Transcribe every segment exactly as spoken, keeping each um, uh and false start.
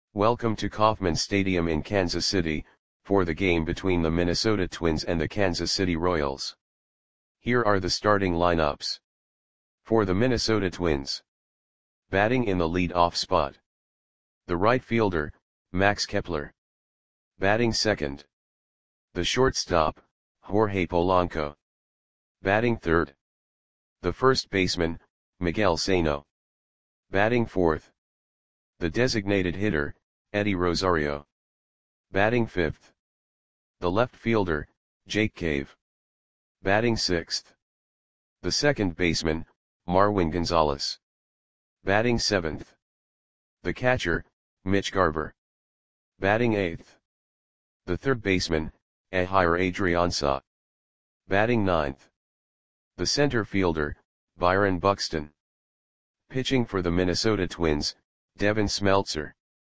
Welcome to Kauffman Stadium in Kansas City, for the game between the Minnesota Twins and the Kansas City Royals. Here are the starting lineups. For the Minnesota Twins. Batting in the lead-off spot. The right fielder, Max Kepler. Batting second. The shortstop, Jorge Polanco. Batting third. The first baseman, Miguel Sano. Batting fourth. The designated hitter, Eddie Rosario. Batting fifth. The left fielder, Jake Cave. Batting sixth. The second baseman, Marwin Gonzalez. Batting seventh. The catcher, Mitch Garver. Batting eighth. The third baseman, Ehire Adrianza. Batting ninth. The center fielder, Byron Buxton. Pitching for the Minnesota Twins, Devin Smeltzer.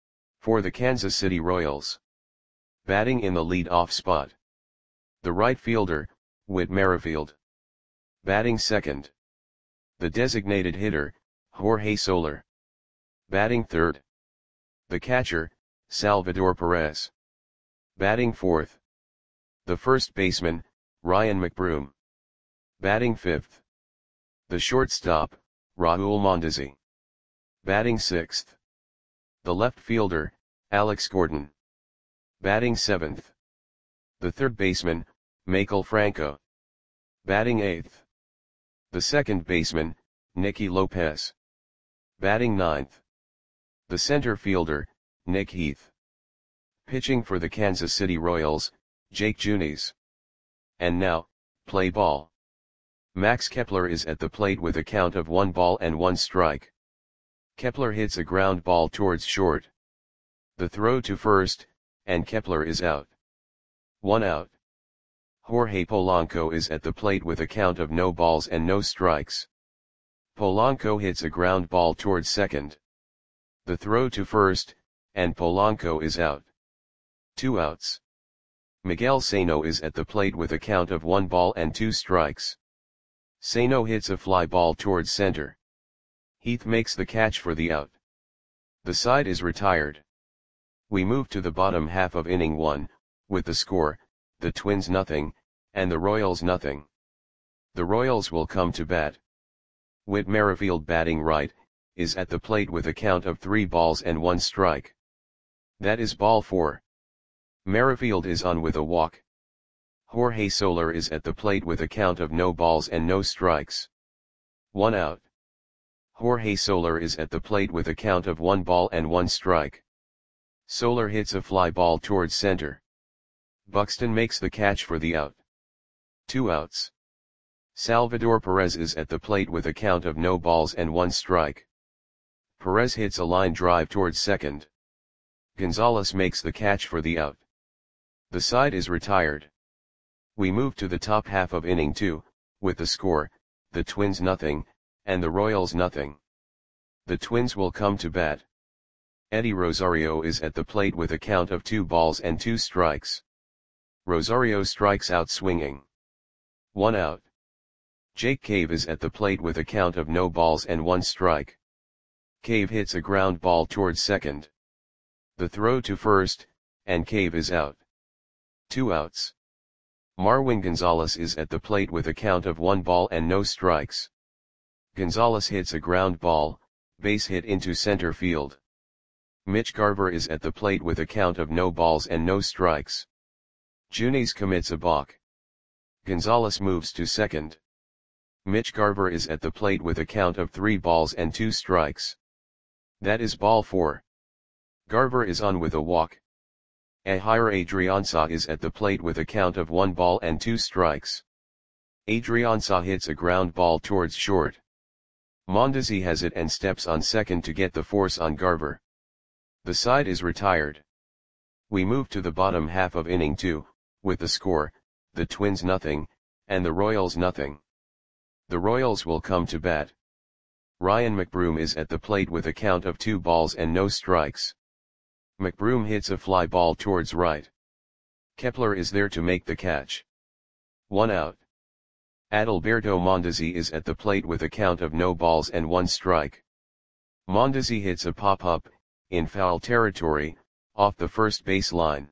For the Kansas City Royals. Batting in the lead-off spot. The right fielder, Whit Merrifield. Batting second. The designated hitter, Jorge Soler. Batting third. The catcher, Salvador Perez. Batting fourth. The first baseman, Ryan McBroom. Batting fifth. The shortstop, Raul Mondesi. Batting sixth. The left fielder, Alex Gordon. Batting seventh. The third baseman, Maikel Franco. Batting eighth. The second baseman, Nicky Lopez. Batting ninth. The center fielder, Nick Heath. Pitching for the Kansas City Royals, Jake Junis. And now, play ball. Max Kepler is at the plate with a count of one ball and one strike. Kepler hits a ground ball towards short. The throw to first, and Kepler is out. One out. Jorge Polanco is at the plate with a count of no balls and no strikes. Polanco hits a ground ball towards second. The throw to first, and Polanco is out. Two outs. Miguel Sano is at the plate with a count of one ball and two strikes. Sano hits a fly ball towards center. Heath makes the catch for the out. The side is retired. We move to the bottom half of inning one, with the score, the Twins nothing, and the Royals nothing. The Royals will come to bat. Whit Merrifield batting right, is at the plate with a count of three balls and one strike. That is ball four. Merrifield is on with a walk. Jorge Soler is at the plate with a count of no balls and no strikes. One out. Jorge Soler is at the plate with a count of one ball and one strike. Soler hits a fly ball towards center. Buxton makes the catch for the out. Two outs. Salvador Perez is at the plate with a count of no balls and one strike. Perez hits a line drive towards second. Gonzalez makes the catch for the out. The side is retired. We move to the top half of inning two, with the score, the Twins nothing, and the Royals nothing. The Twins will come to bat. Eddie Rosario is at the plate with a count of two balls and two strikes. Rosario strikes out swinging. One out. Jake Cave is at the plate with a count of no balls and one strike. Cave hits a ground ball towards second. The throw to first, and Cave is out. Two outs. Marwin Gonzalez is at the plate with a count of one ball and no strikes. Gonzalez hits a ground ball, base hit into center field. Mitch Garver is at the plate with a count of no balls and no strikes. Junis commits a balk. Gonzalez moves to second. Mitch Garver is at the plate with a count of three balls and two strikes. That is ball four. Garver is on with a walk. Ehire Adrianza is at the plate with a count of one ball and two strikes. Adrianza hits a ground ball towards short. Mondesi has it and steps on second to get the force on Garver. The side is retired. We move to the bottom half of inning two, with the score, the Twins nothing, and the Royals nothing. The Royals will come to bat. Ryan McBroom is at the plate with a count of two balls and no strikes. McBroom hits a fly ball towards right. Kepler is there to make the catch. One out. Adalberto Mondesi is at the plate with a count of no balls and one strike. Mondesi hits a pop-up, in foul territory, off the first base line.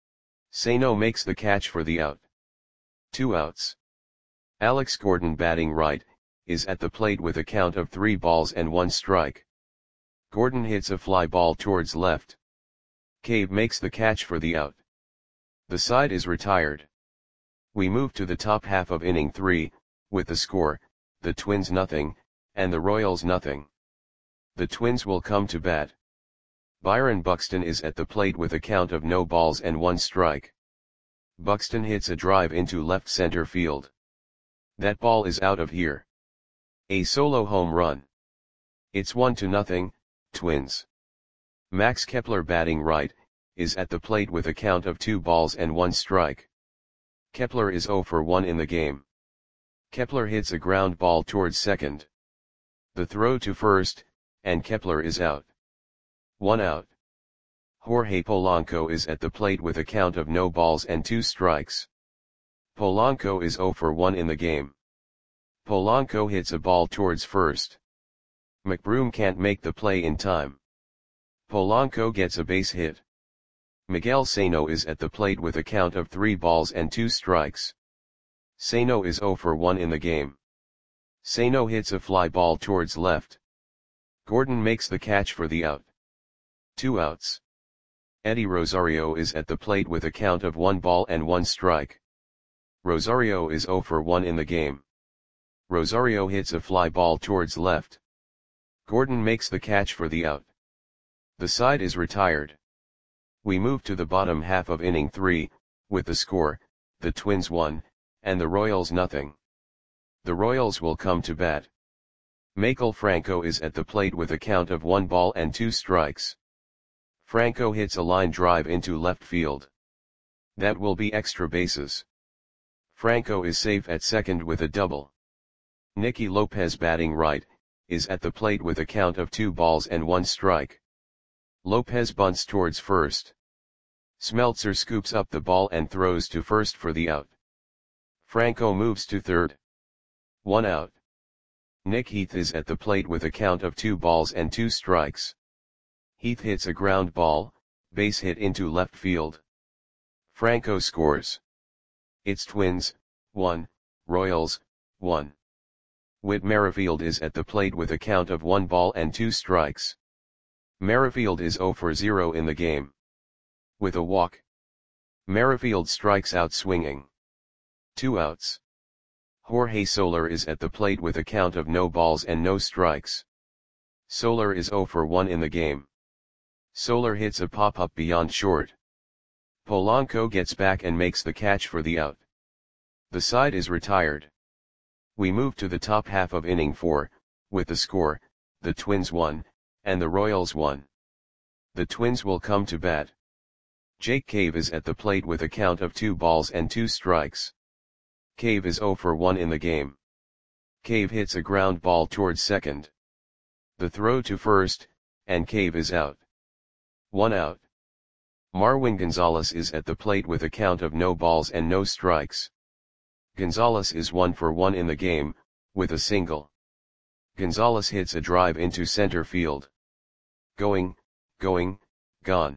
Sano makes the catch for the out. Two outs. Alex Gordon, batting right, is at the plate with a count of three balls and one strike. Gordon hits a fly ball towards left. Cave makes the catch for the out. The side is retired. We move to the top half of inning three, with the score, the Twins nothing, and the Royals nothing. The Twins will come to bat. Byron Buxton is at the plate with a count of no balls and one strike. Buxton hits a drive into left center field. That ball is out of here. A solo home run. It's one to nothing, Twins. Max Kepler, batting right, is at the plate with a count of two balls and one strike. Kepler is oh for one in the game. Kepler hits a ground ball towards second. The throw to first, and Kepler is out. One out. Jorge Polanco is at the plate with a count of no balls and two strikes. Polanco is oh for one in the game. Polanco hits a ball towards first. McBroom can't make the play in time. Polanco gets a base hit. Miguel Sano is at the plate with a count of three balls and two strikes. Sano is oh for one in the game. Sano hits a fly ball towards left. Gordon makes the catch for the out. Two outs. Eddie Rosario is at the plate with a count of one ball and one strike. Rosario is oh for one in the game. Rosario hits a fly ball towards left. Gordon makes the catch for the out. The side is retired. We move to the bottom half of inning three, with the score, the Twins one, and the Royals nothing. The Royals will come to bat. Maikel Franco is at the plate with a count of one ball and two strikes. Franco hits a line drive into left field. That will be extra bases. Franco is safe at second with a double. Nicky Lopez, batting right, is at the plate with a count of two balls and one strike. Lopez bunts towards first. Smeltzer scoops up the ball and throws to first for the out. Franco moves to third. One out. Nick Heath is at the plate with a count of two balls and two strikes. Heath hits a ground ball, base hit into left field. Franco scores. It's Twins, one, Royals, one. Whit Merrifield is at the plate with a count of one ball and two strikes. Merrifield is oh for zero in the game. With a walk. Merrifield strikes out swinging. Two outs. Jorge Soler is at the plate with a count of no balls and no strikes. Soler is oh for one in the game. Soler hits a pop-up beyond short. Polanco gets back and makes the catch for the out. The side is retired. We move to the top half of inning four, with the score, the Twins one, and the Royals one. The Twins will come to bat. Jake Cave is at the plate with a count of two balls and two strikes. Cave is oh for one in the game. Cave hits a ground ball towards second. The throw to first, and Cave is out. One out. Marwin Gonzalez is at the plate with a count of no balls and no strikes. Gonzalez is one for one in the game, with a single. Gonzalez hits a drive into center field. Going, going, gone.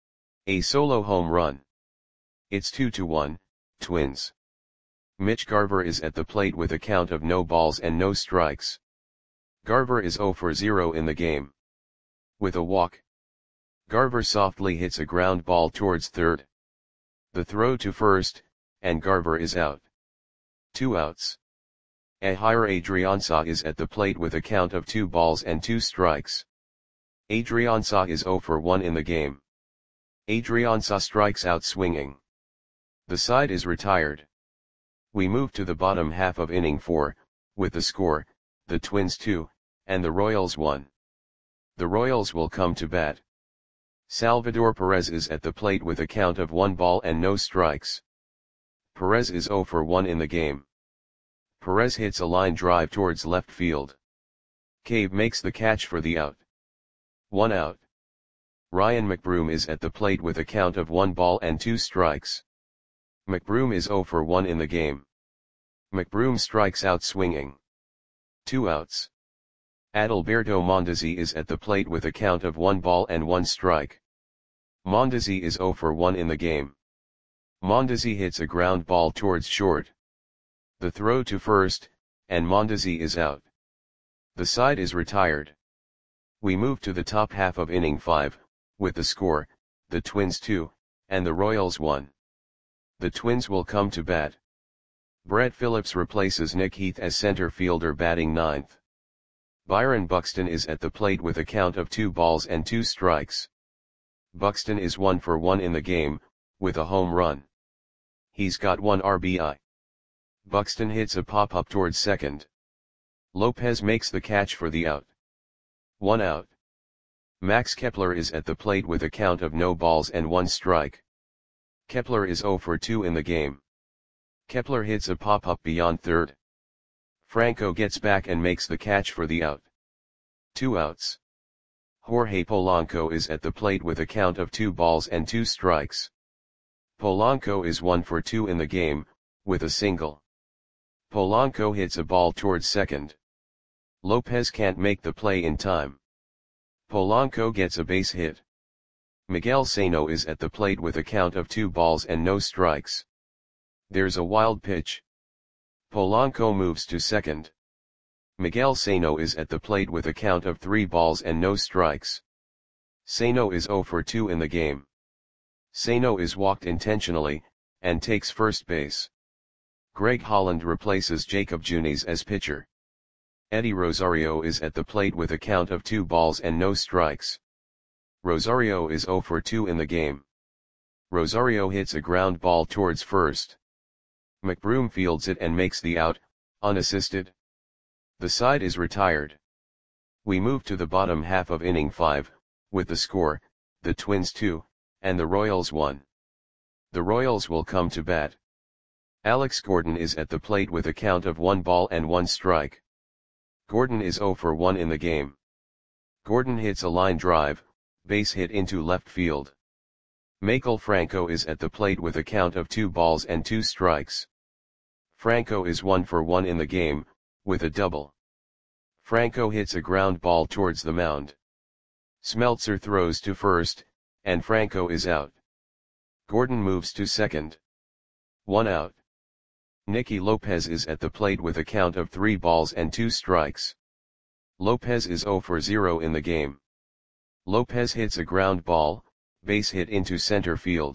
A solo home run. It's two to one, Twins. Mitch Garver is at the plate with a count of no balls and no strikes. Garver is oh for zero in the game. With a walk. Garver softly hits a ground ball towards third. The throw to first, and Garver is out. Two outs. Ehire Adrianza is at the plate with a count of two balls and two strikes. Adrianza is oh for one in the game. Adrianza strikes out swinging. The side is retired. We move to the bottom half of inning four, with the score, the Twins two, and the Royals one. The Royals will come to bat. Salvador Perez is at the plate with a count of one ball and no strikes. Perez is oh for one in the game. Perez hits a line drive towards left field. Cave makes the catch for the out. One out. Ryan McBroom is at the plate with a count of one ball and two strikes. McBroom is oh for one in the game. McBroom strikes out swinging. Two outs. Adalberto Mondesi is at the plate with a count of one ball and one strike. Mondesi is zero for one in the game. Mondesi hits a ground ball towards short. The throw to first, and Mondesi is out. The side is retired. We move to the top half of inning five, with the score, the Twins two, and the Royals one. The Twins will come to bat. Brett Phillips replaces Nick Heath as center fielder batting ninth. Byron Buxton is at the plate with a count of two balls and two strikes. Buxton is one for one in the game, with a home run. He's got one R B I. Buxton hits a pop-up towards second. Lopez makes the catch for the out. One out. Max Kepler is at the plate with a count of no balls and one strike. Kepler is zero for two in the game. Kepler hits a pop-up beyond third. Franco gets back and makes the catch for the out. Two outs. Jorge Polanco is at the plate with a count of two balls and two strikes. Polanco is one for two in the game, with a single. Polanco hits a ball towards second. Lopez can't make the play in time. Polanco gets a base hit. Miguel Sano is at the plate with a count of two balls and no strikes. There's a wild pitch. Polanco moves to second. Miguel Sano is at the plate with a count of three balls and no strikes. Sano is zero for two in the game. Sano is walked intentionally, and takes first base. Greg Holland replaces Jacob Junis as pitcher. Eddie Rosario is at the plate with a count of two balls and no strikes. Rosario is zero for two in the game. Rosario hits a ground ball towards first. McBroom fields it and makes the out, unassisted. The side is retired. We move to the bottom half of inning five, with the score, the Twins two, and the Royals one. The Royals will come to bat. Alex Gordon is at the plate with a count of one ball and one strike. Gordon is zero for one in the game. Gordon hits a line drive, base hit into left field. Maikel Franco is at the plate with a count of two balls and two strikes. Franco is one for one in the game, with a double. Franco hits a ground ball towards the mound. Smeltzer throws to first, and Franco is out. Gordon moves to second. One out. Nicky Lopez is at the plate with a count of three balls and two strikes. Lopez is zero for zero in the game. Lopez hits a ground ball, base hit into center field.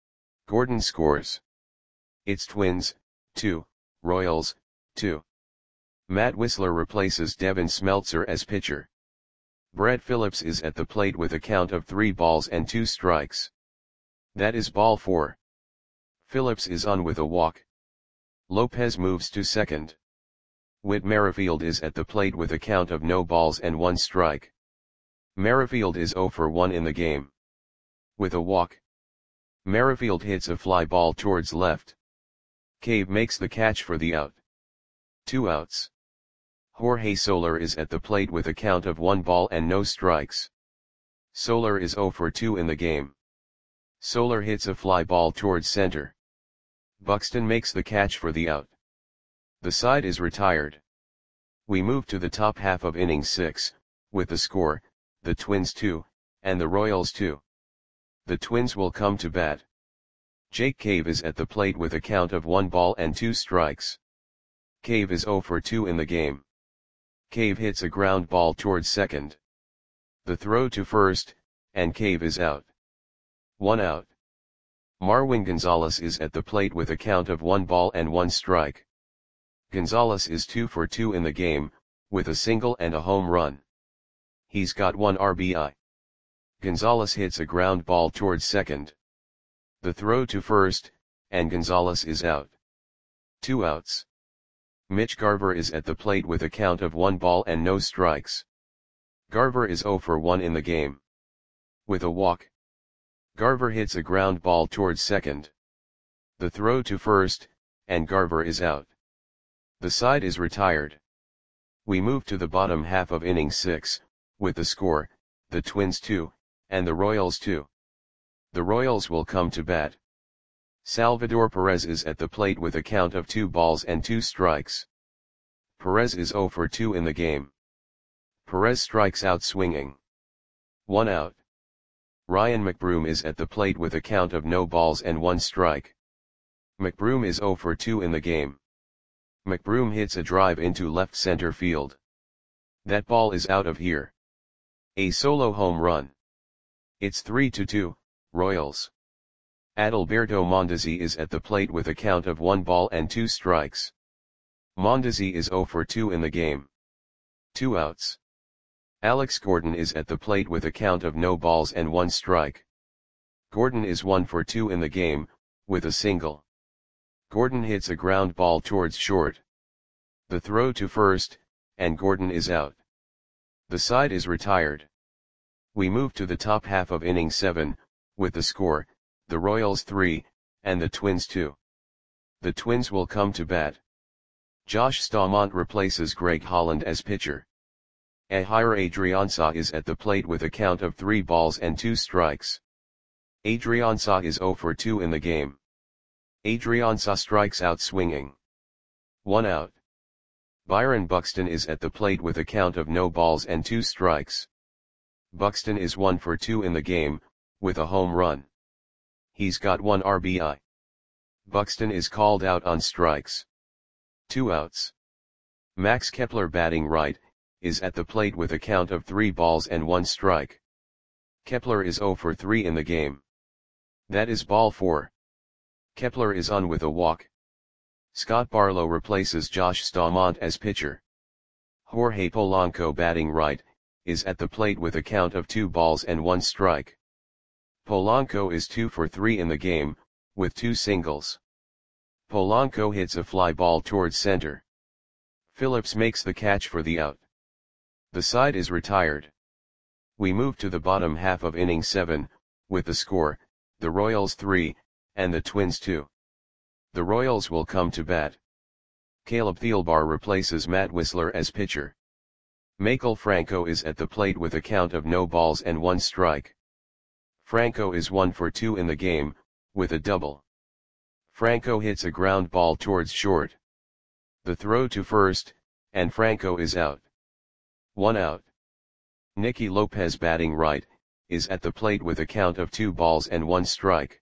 Gordon scores. It's Twins, two, Royals, two. Matt Wisler replaces Devin Smeltzer as pitcher. Brett Phillips is at the plate with a count of three balls and two strikes. That is ball four. Phillips is on with a walk. Lopez moves to second. Whit Merrifield is at the plate with a count of no balls and one strike. Merrifield is zero for one in the game. With a walk. Merrifield hits a fly ball towards left. Cave makes the catch for the out. Two outs. Jorge Soler is at the plate with a count of one ball and no strikes. Soler is zero for two in the game. Soler hits a fly ball towards center. Buxton makes the catch for the out. The side is retired. We move to the top half of inning six, with the score, the Twins two, and the Royals two. The Twins will come to bat. Jake Cave is at the plate with a count of one ball and two strikes. Cave is zero for two in the game. Cave hits a ground ball towards second. The throw to first, and Cave is out. One out. Marwin Gonzalez is at the plate with a count of one ball and one strike. Gonzalez is two for two in the game, with a single and a home run. He's got one R B I. Gonzalez hits a ground ball towards second. The throw to first, and Gonzalez is out. Two outs. Mitch Garver is at the plate with a count of one ball and no strikes. Garver is zero for one in the game. With a walk. Garver hits a ground ball towards second. The throw to first, and Garver is out. The side is retired. We move to the bottom half of inning six, with the score, the Twins two, and the Royals two. The Royals will come to bat. Salvador Perez is at the plate with a count of two balls and two strikes. Perez is zero for two in the game. Perez strikes out swinging. One out. Ryan McBroom is at the plate with a count of no balls and one strike. McBroom is oh for two in the game. McBroom hits a drive into left center field. That ball is out of here. A solo home run. It's three to two, Royals. Adalberto Mondesi is at the plate with a count of one ball and two strikes. Mondesi is oh for two in the game. Two outs. Alex Gordon is at the plate with a count of no balls and one strike. Gordon is one for two in the game, with a single. Gordon hits a ground ball towards short. The throw to first, and Gordon is out. The side is retired. We move to the top half of inning seven, with the score, the Royals three, and the Twins two. The Twins will come to bat. Josh Staumont replaces Greg Holland as pitcher. Ehire Adrianza is at the plate with a count of three balls and two strikes. Adrianza is oh for two in the game. Adrianza strikes out swinging. One out. Byron Buxton is at the plate with a count of no balls and two strikes. Buxton is one for two in the game, with a home run. He's got one R B I. Buxton is called out on strikes. Two outs. Max Kepler batting right, is at the plate with a count of three balls and one strike. Kepler is oh for three in the game. That is ball four. Kepler is on with a walk. Scott Barlow replaces Josh Staumont as pitcher. Jorge Polanco batting right, is at the plate with a count of two balls and one strike. Polanco is two for three in the game, with two singles. Polanco hits a fly ball towards center. Phillips makes the catch for the out. The side is retired. We move to the bottom half of inning seven, with the score, the Royals three, and the Twins two. The Royals will come to bat. Caleb Thielbar replaces Matt Wisler as pitcher. Michael Franco is at the plate with a count of no balls and one strike. Franco is one for two in the game, with a double. Franco hits a ground ball towards short. The throw to first, and Franco is out. One out. Nicky Lopez batting right, is at the plate with a count of two balls and one strike.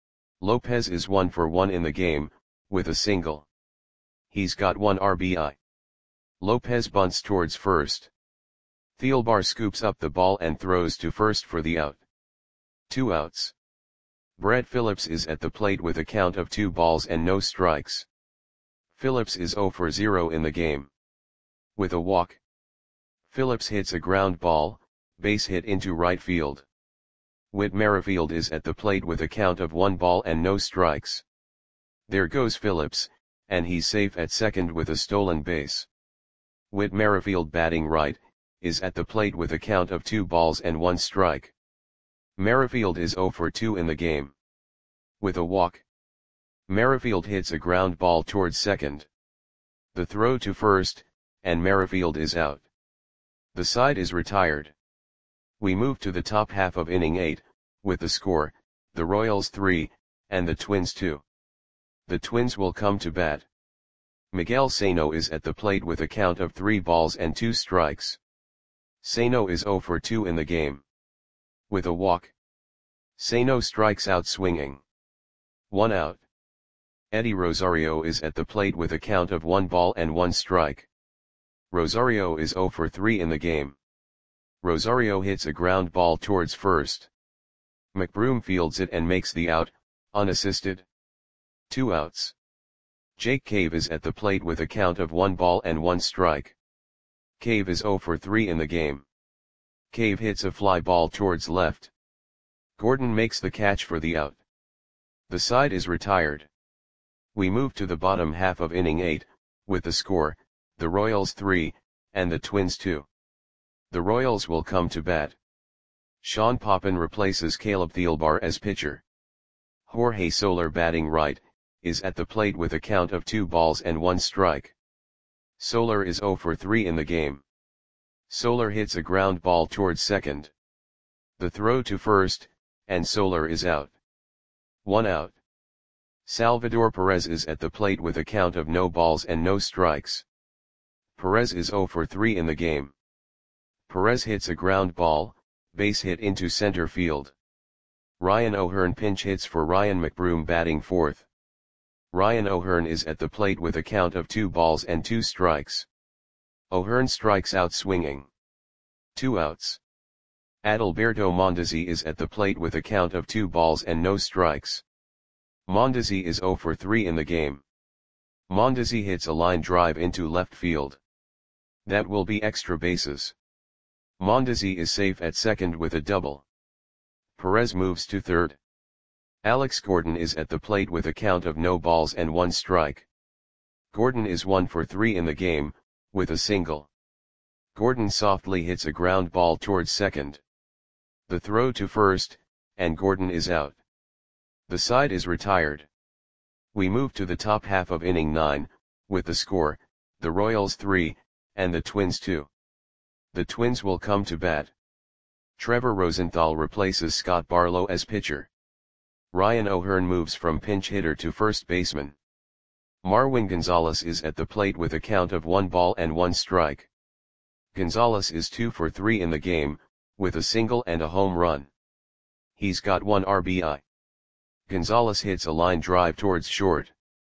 Lopez is one for one in the game, with a single. He's got one R B I. Lopez bunts towards first. Thielbar scoops up the ball and throws to first for the out. Two outs. Brett Phillips is at the plate with a count of two balls and no strikes. Phillips is oh for zero in the game. With a walk. Phillips hits a ground ball, base hit into right field. Whit Merrifield is at the plate with a count of one ball and no strikes. There goes Phillips, and he's safe at second with a stolen base. Whit Merrifield batting right, is at the plate with a count of two balls and one strike. Merrifield is oh for two in the game. With a walk. Merrifield hits a ground ball towards second. The throw to first, and Merrifield is out. The side is retired. We move to the top half of inning eight, with the score, the Royals three, and the Twins two. The Twins will come to bat. Miguel Sano is at the plate with a count of three balls and two strikes. Sano is oh for two in the game. With a walk. Sano strikes out swinging. One out. Eddie Rosario is at the plate with a count of one ball and one strike. Rosario is oh for three in the game. Rosario hits a ground ball towards first. McBroom fields it and makes the out, unassisted. Two outs. Jake Cave is at the plate with a count of one ball and one strike. Cave is oh for three in the game. Cave hits a fly ball towards left. Gordon makes the catch for the out. The side is retired. We move to the bottom half of inning eight, with the score, the Royals three, and the Twins two. The Royals will come to bat. Sean Poppen replaces Caleb Thielbar as pitcher. Jorge Soler batting right, is at the plate with a count of two balls and one strike. Soler is oh for three in the game. Soler hits a ground ball towards second. The throw to first, and Soler is out. One out. Salvador Perez is at the plate with a count of no balls and no strikes. Perez is oh for three in the game. Perez hits a ground ball, base hit into center field. Ryan O'Hearn pinch hits for Ryan McBroom batting fourth. Ryan O'Hearn is at the plate with a count of two balls and two strikes. O'Hearn strikes out swinging. Two outs. Adalberto Mondesi is at the plate with a count of two balls and no strikes. Mondesi is zero for three in the game. Mondesi hits a line drive into left field. That will be extra bases. Mondesi is safe at second with a double. Perez moves to third. Alex Gordon is at the plate with a count of no balls and one strike. Gordon is one for three in the game, with a single. Gordon softly hits a ground ball towards second. The throw to first, and Gordon is out. The side is retired. We move to the top half of inning nine, with the score, the Royals three, and the Twins two. The Twins will come to bat. Trevor Rosenthal replaces Scott Barlow as pitcher. Ryan O'Hearn moves from pinch hitter to first baseman. Marwin Gonzalez is at the plate with a count of one ball and one strike. Gonzalez is two for three in the game, with a single and a home run. He's got one R B I. Gonzalez hits a line drive towards short.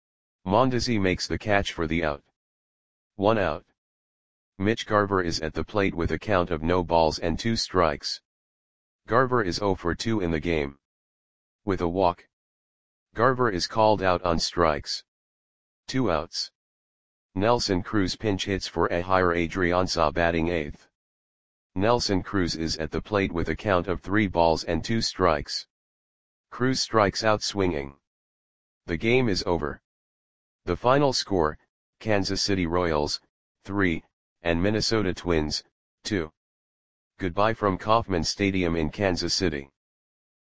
Mondesi makes the catch for the out. One out. Mitch Garver is at the plate with a count of no balls and two strikes. Garver is zero for two in the game. With a walk. Garver is called out on strikes. Two outs. Nelson Cruz pinch hits for Ehire Adrianza batting eighth. Nelson Cruz is at the plate with a count of three balls and two strikes. Cruz strikes out swinging. The game is over. The final score, Kansas City Royals, three, and Minnesota Twins, two. Goodbye from Kauffman Stadium in Kansas City.